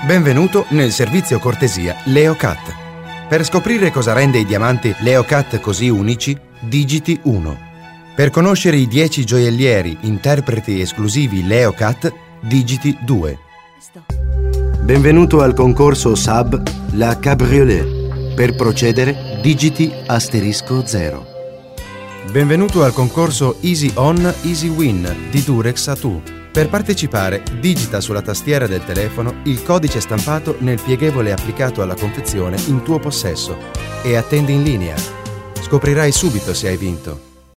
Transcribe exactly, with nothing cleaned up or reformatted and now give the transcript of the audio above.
Benvenuto nel servizio cortesia Leocat. Per scoprire cosa rende i diamanti Leocat così unici, digiti uno. Per conoscere i dieci gioiellieri interpreti esclusivi Leocat, digiti due. Benvenuto al concorso S A B La Cabriolet. Per procedere, digiti asterisco zero. Benvenuto al concorso Easy On, Easy Win di Durex Atu. Per partecipare, digita sulla tastiera del telefono il codice stampato nel pieghevole applicato alla confezione in tuo possesso e attendi in linea. Scoprirai subito se hai vinto.